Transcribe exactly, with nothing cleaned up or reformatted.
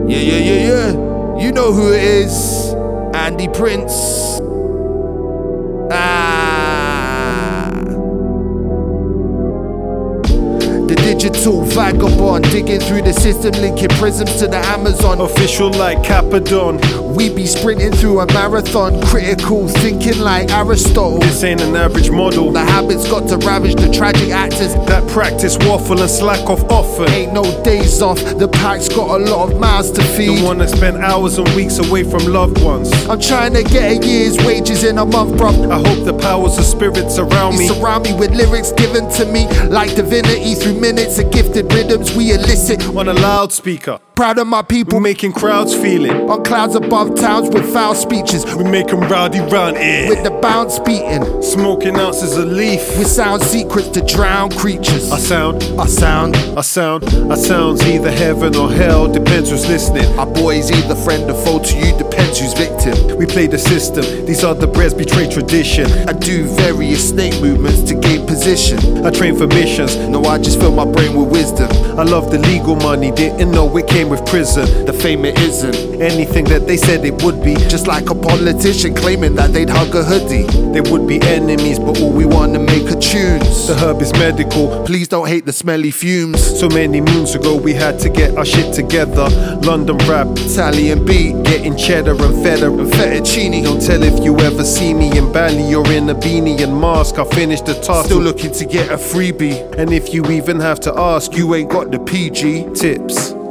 Yeah, yeah, yeah, yeah. You know who it is. Andy Prince. Ah. The digital vagabond, digging through the system, linking prisms to the Amazon. Official like Capadon. We be sprinting through a marathon, critical thinking like Aristotle. This ain't an average model. The habits got to ravage the tragic actors that practice waffle and slack off often. Ain't no days off, the pack's got a lot of mouths to feed. The one that spent hours and weeks away from loved ones. I'm trying to get a year's wages in a month, bruv. I hope the powers of spirit surround me. You surround me with lyrics given to me like divinity through minutes of gifted rhythms we elicit on a loudspeaker. Proud of my people, we're making crowds feel it. On clouds above towns with foul speeches, we make them rowdy round here. With the bounce beating, smoking ounces of leaf. With sound secrets to drown creatures. I sound, I sound, I sound, I sound's either heaven or hell, depends who's listening. Our boy's either friend or foe to you, depends who's victim. We play the system, these other breads betray tradition. I do various snake movements to gain position. I train for missions, no I just fill my brain with wisdom. I love the legal money, didn't know it came with prison. The fame it isn't anything that they said it would be. Just like a politician claiming that they'd hug a hoodie. They would be enemies, but all we wanna make are tunes. The herb is medical, please don't hate the smelly fumes. So many moons ago we had to get our shit together. London rap, Italian beat, getting cheddar and feta and fettuccine. Don't tell if you ever see me in Bali or in a beanie and mask. I finished the task, still looking to get a freebie. And if you even have to ask, you ain't got the P G tips.